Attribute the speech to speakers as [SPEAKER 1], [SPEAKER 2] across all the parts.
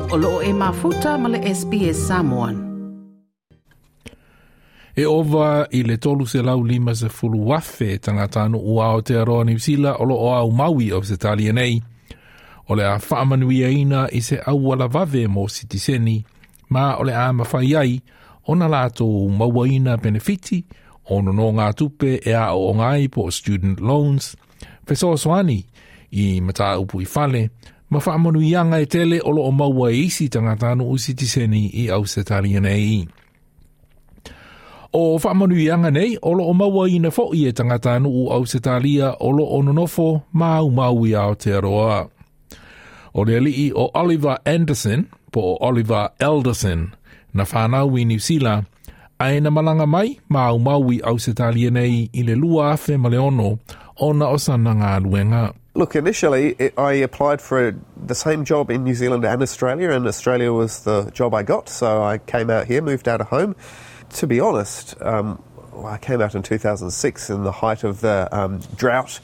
[SPEAKER 1] O loo e mafuta ma le SBS Samoan.
[SPEAKER 2] E ova I le tolu se lau lima se fulu wafe tangata anu ua o te aroa New Zealand o loo au maui o se talia nei. O le a whaamanuia ina I se awala vave mo sitiseni, ma o le a mawhai ai o na lato mauaina benefiti o no ngā tupe e a o ngai po student loans. Feso soani I mata upu I fale, ma whaamanuianga e tele o loo maua isi tangata anu u sitiseni I au se talia nei. O whaamanuianga nei, o loo maua ina fo'i e tangata anu u au se talia o loo nonofo mau I ao te aroa. O le alii o Oliver Anderson, po o Oliver Alderson, na whanau I New Zealand, ai na malanga mai mau I au se talia nei I le lua afe maleono o na osana ngā luenga.
[SPEAKER 3] Look, initially I applied for the same job in New Zealand and Australia was the job I got, so I came out here, moved out of home. To be honest, I came out in 2006 in the height of the drought.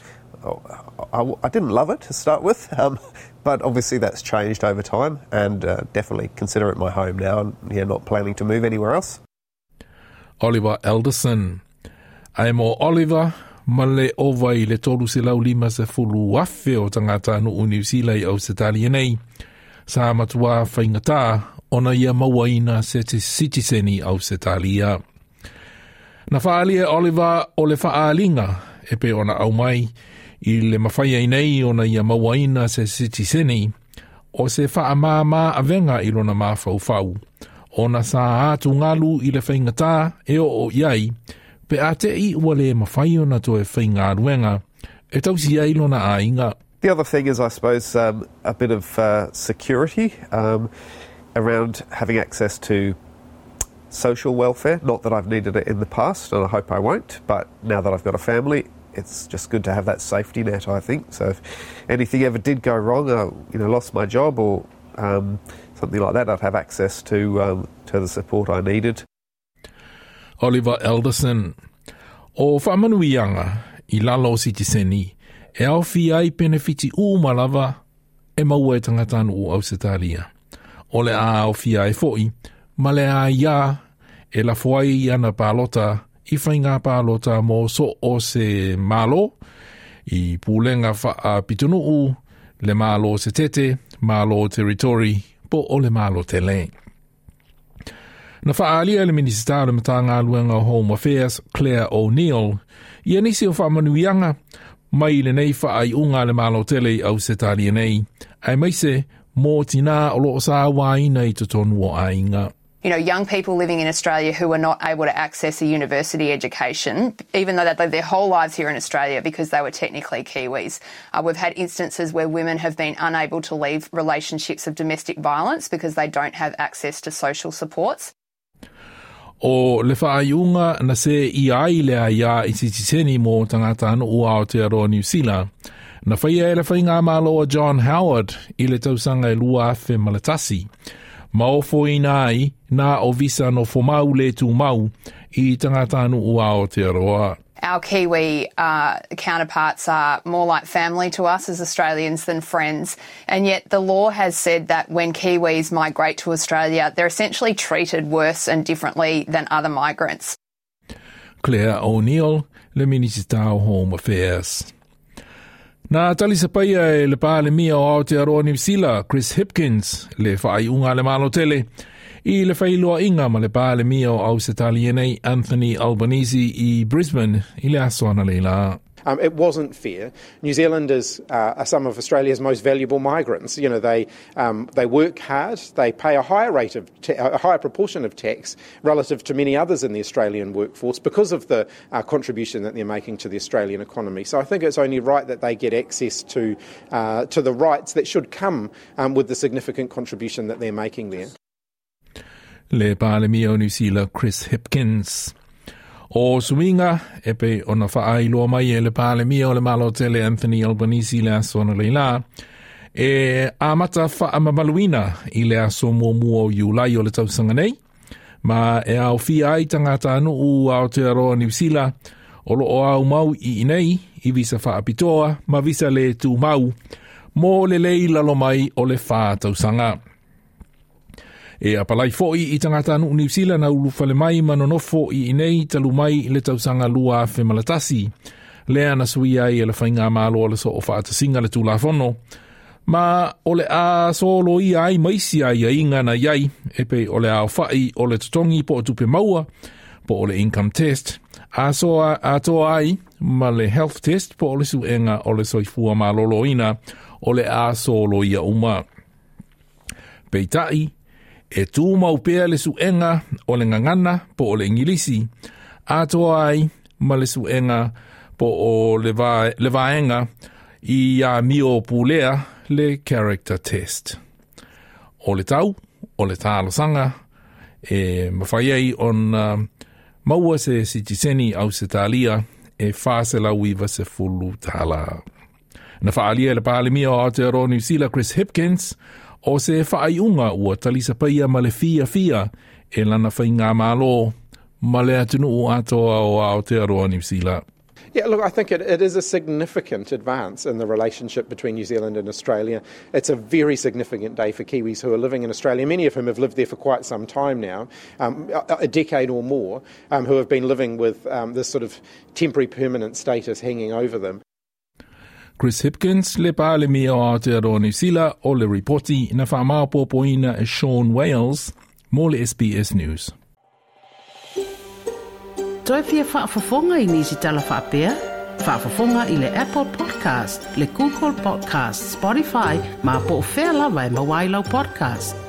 [SPEAKER 3] I didn't love it to start with, but obviously that's changed over time and definitely consider it my home now and not planning to move anywhere else.
[SPEAKER 2] Oliver Alderson. Ai mo Oliver, male ova I le tolu se lau lima se fulu wafe o tangata anu u New Zealand au se talia nei. Sa matua whaingata ona ia mawaina se te sitiseni au se talia. Na whaalia Oliver o le whaalinga e pe ona au mai I le mawhaia nei ona ia mawaina se sitiseni o se whaamama avenga I lona mawhau. Ona sa atu ngalu I le whaingata e o iai pe ate I ua le mawhai ona to e whainga ruenga e tausi ai lona ainga.
[SPEAKER 3] The other thing is, I suppose, a bit of security around having access to social welfare. Not that I've needed it in the past, and I hope I won't, but now that I've got a family, it's just good to have that safety net, I think. So if anything ever did go wrong, lost my job or something like that, I'd have access to the support I needed.
[SPEAKER 2] Oliver Alderson. O whamanuianga I lalo sitiseni, e au ai benefiti malava e maua e tangatanu o au se talia. O le a au ai foi, ma le a ia e la fuai ana pālota I whainga pālota mo so o se malo, I pūlenga wha pitunu le malo se tete, malo territory, po o le malo te le. Na whaalia le minister le matanga luenga Home Affairs, Claire O'Neill, I anisi o whamanuianga, mai le nei whaai unga le malo tele au se talia nei, ai maise mō tina o loo sa waina I totonu o ainga.
[SPEAKER 4] Young people living in Australia who are not able to access a university education, even though they've lived their whole lives here in Australia because they were technically Kiwis. We've had instances where women have been unable to leave relationships of domestic violence because they don't have access to social supports.
[SPEAKER 2] O le whaaiunga na se I ai le aia I sitiseni mō tangata anu o Aotearoa New Zealand. Na whaia e le whainga māloa John Howard I le tausanga e lua afe malatasi. Ma o fōina ai nā o visa no fomau le tū mau I tangata anu o Aotearoa.
[SPEAKER 4] Our Kiwi counterparts are more like family to us as Australians than friends, and yet the law has said that when Kiwis migrate to Australia, they're essentially treated worse and differently than other migrants.
[SPEAKER 2] Claire O'Neill, le Minister of Home Affairs. Nā tali sa paia e le pāle mia o Aotearoa New Zealand, Chris Hipkins, le whaaiunga le malo tele, I le whailoa inga ma le pāle mia o au se talia nei Anthony Albanese I Brisbane I le asoana leila.
[SPEAKER 5] It wasn't fair. New Zealanders are some of Australia's most valuable migrants. They work hard. They pay a higher rate of a higher proportion of tax relative to many others in the Australian workforce because of the contribution that they're making to the Australian economy. So I think it's only right that they get access to the rights that should come with the significant contribution that they're making there.
[SPEAKER 2] Le pāle mia o New Zealand, Chris Hipkins. O suinga, e pe ona whaailoa mai e le pāle mia o le malo tele Anthony Albanese le aso na leila, e amata whaamamaluina I le aso mua o Iulai o le tausanga nei, ma e au fia ai tangata anu u Aotearoa New Zealand, o lo o au mau I nei, I visa whaapitoa, ma visa le tu mau, mō le lei lalo mai o le wha tausanga. E apalai fo'i I tangata anu New Zealand na ulu fale mai manonofo I inei talu mai le tausanga lua fe malatasi. Lea na suia I le whainga malo le so o whaatasinga le tūlafono. Ma ole a solo I ai maisi ai a inga na iai, epe ole a whai o le tutongi po o tupe maua, po o le income test. A soa a toa ai, ma le health test po o le suenga o le soifua malolo ina, o le a solo ia uma. Peitai, e tū maupea le suenga o le ngangana po o le ingilisi, a toa ai, ma le suenga po o le vaenga I a mio pulea le character test. O le tau, o le tālo sanga, e mawhaiei on maua se sitiseni au se tālia, e whāse lauiva se fulu tāla. Na whaalia le pālemia o Aotearoa New Zealand Chris Hipkins, o se whaaiunga ua talisa paia ma le fia, e lana whainga mālo, ma le atunu o atoa o Aotearoa New Zealand.
[SPEAKER 5] Yeah, look, I think it is a significant advance in the relationship between New Zealand and Australia. It's a very significant day for Kiwis who are living in Australia, many of whom have lived there for quite some time now, a decade or more, who have been living with this sort of temporary permanent status hanging over them.
[SPEAKER 2] Chris Hipkins, le pālemia o Aotearoa New Zealand, o le reporti na whaamāpōpoina e Sean Wales, mo le SBS News.
[SPEAKER 1] Toi fia whaafafonga I nisi tala whaapea? Whaafafonga I le Apple Podcast, le Google Podcast, Spotify, ma po whea lawa e mawailau podcast.